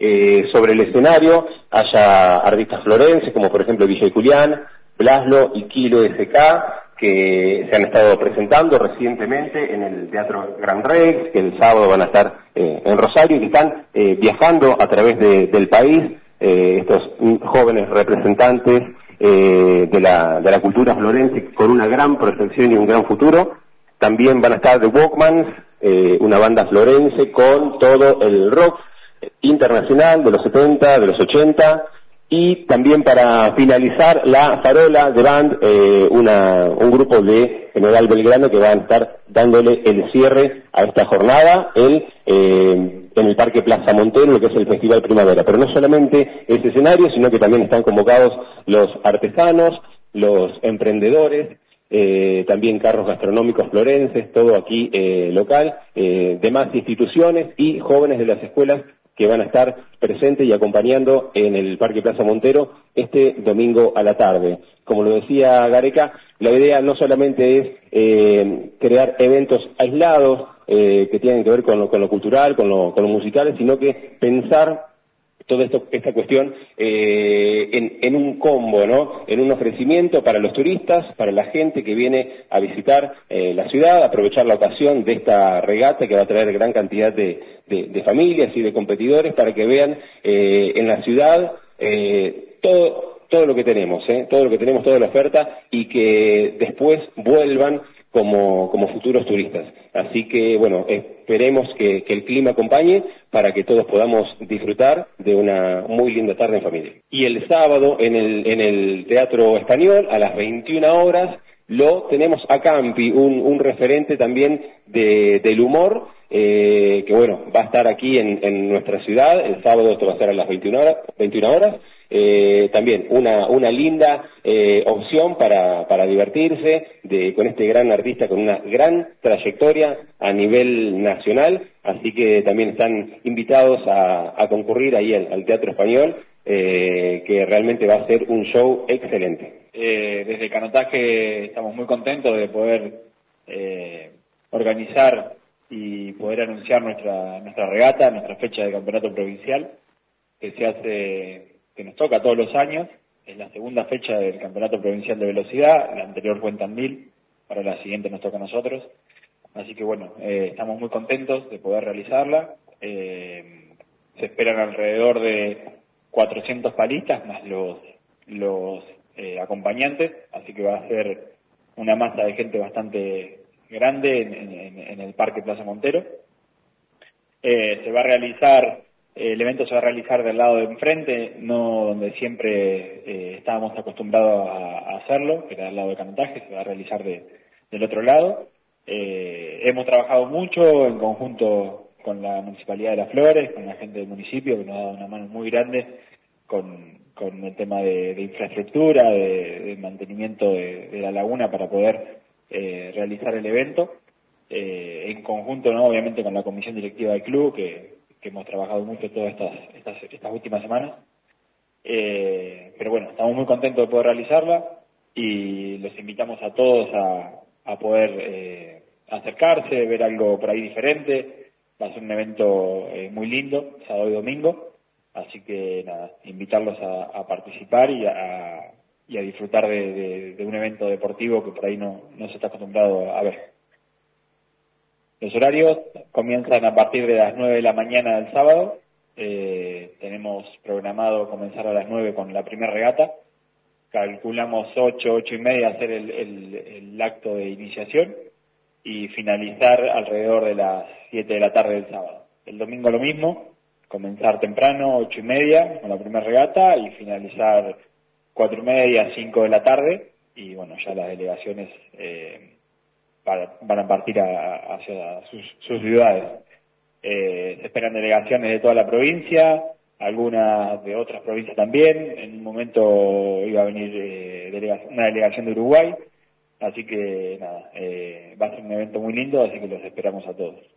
sobre el escenario haya artistas florenses, como por ejemplo DJ Julián, Blaslo y Kilo SK, que se han estado presentando recientemente en el Teatro Gran Rex, que el sábado van a estar en Rosario, y que están viajando a través del país, estos jóvenes representantes de la cultura florense con una gran proyección y un gran futuro. También van a estar The Walkmans, una banda florense con todo el rock internacional de los 70, de los 80, y también para finalizar La Farola de Band, un grupo de General Belgrano que van a estar dándole el cierre a esta jornada en el Parque Plaza Montero, lo que es el Festival Primavera. Pero no solamente ese escenario, sino que también están convocados los artesanos, los emprendedores, también carros gastronómicos florenses, todo aquí local, demás instituciones y jóvenes de las escuelas que van a estar presentes y acompañando en el Parque Plaza Montero este domingo a la tarde. Como lo decía Gareca, la idea no solamente es crear eventos aislados que tienen que ver con lo cultural, con lo musical, sino que pensar toda esta cuestión en un combo, ¿no? En un ofrecimiento para los turistas, para la gente que viene a visitar la ciudad, aprovechar la ocasión de esta regata que va a traer gran cantidad de familias y de competidores para que vean en la ciudad todo lo que tenemos, toda la oferta, y que después vuelvan como futuros turistas. Así que, bueno, esperemos que el clima acompañe para que todos podamos disfrutar de una muy linda tarde en familia. Y el sábado en el Teatro Español, a las 21 horas, lo tenemos a Campi, un referente también del humor, que bueno, va a estar aquí en nuestra ciudad. El sábado esto va a ser a las 21 horas. También una linda opción para divertirse con este gran artista con una gran trayectoria a nivel nacional, así que también están invitados a concurrir ahí al Teatro Español, que realmente va a ser un show excelente. Desde Canotaje estamos muy contentos de poder organizar y poder anunciar nuestra regata, nuestra fecha de campeonato provincial, que nos toca todos los años. Es la segunda fecha del Campeonato Provincial de Velocidad, la anterior fue en Tandil, para la siguiente nos toca a nosotros. Así que bueno, estamos muy contentos de poder realizarla. Se esperan alrededor de 400 palistas más los acompañantes, así que va a ser una masa de gente bastante grande en el Parque Plaza Montero. El evento se va a realizar del lado de enfrente, no donde siempre estábamos acostumbrados a hacerlo, que era del lado de Canotaje, se va a realizar del otro lado. Hemos trabajado mucho en conjunto con la Municipalidad de Las Flores, con la gente del municipio, que nos ha dado una mano muy grande con el tema de infraestructura, de mantenimiento de la laguna para poder realizar el evento. En conjunto, ¿no? Obviamente con la comisión directiva del club, que hemos trabajado mucho todas estas últimas semanas. Pero bueno, estamos muy contentos de poder realizarla y los invitamos a todos a poder acercarse, ver algo por ahí diferente. Va a ser un evento muy lindo, sábado y domingo, así que nada, invitarlos a participar y a disfrutar de un evento deportivo que por ahí no se está acostumbrado a ver. Los horarios comienzan a partir de las 9 de la mañana del sábado. Tenemos programado comenzar a las 9 con la primera regata. Calculamos 8 y media hacer el acto de iniciación y finalizar alrededor de las 7 de la tarde del sábado. El domingo lo mismo, comenzar temprano, 8 y media con la primera regata y finalizar 4 y media, 5 de la tarde. Y bueno, ya las delegaciones van a partir hacia sus ciudades. Se esperan delegaciones de toda la provincia, algunas de otras provincias también. En un momento iba a venir una delegación de Uruguay, así que nada, va a ser un evento muy lindo, así que los esperamos a todos.